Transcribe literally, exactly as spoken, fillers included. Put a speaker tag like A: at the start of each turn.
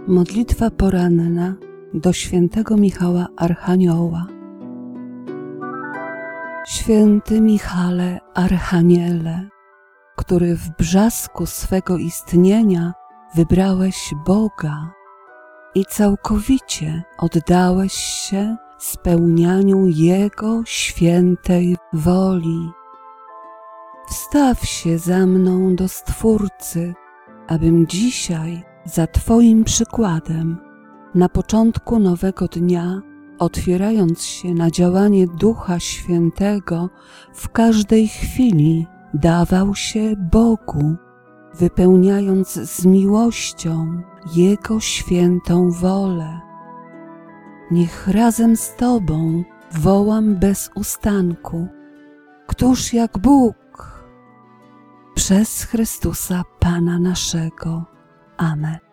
A: Modlitwa poranna do świętego Michała Archanioła. Święty Michale Archaniele, który w brzasku swego istnienia wybrałeś Boga i całkowicie oddałeś się spełnianiu Jego świętej woli. Wstaw się za mną do Stwórcy, abym dzisiaj za Twoim przykładem, na początku nowego dnia, otwierając się na działanie Ducha Świętego, w każdej chwili dawał się Bogu, wypełniając z miłością Jego świętą wolę. Niech razem z Tobą wołam bez ustanku: Któż jak Bóg? Przez Chrystusa Pana naszego. Amen.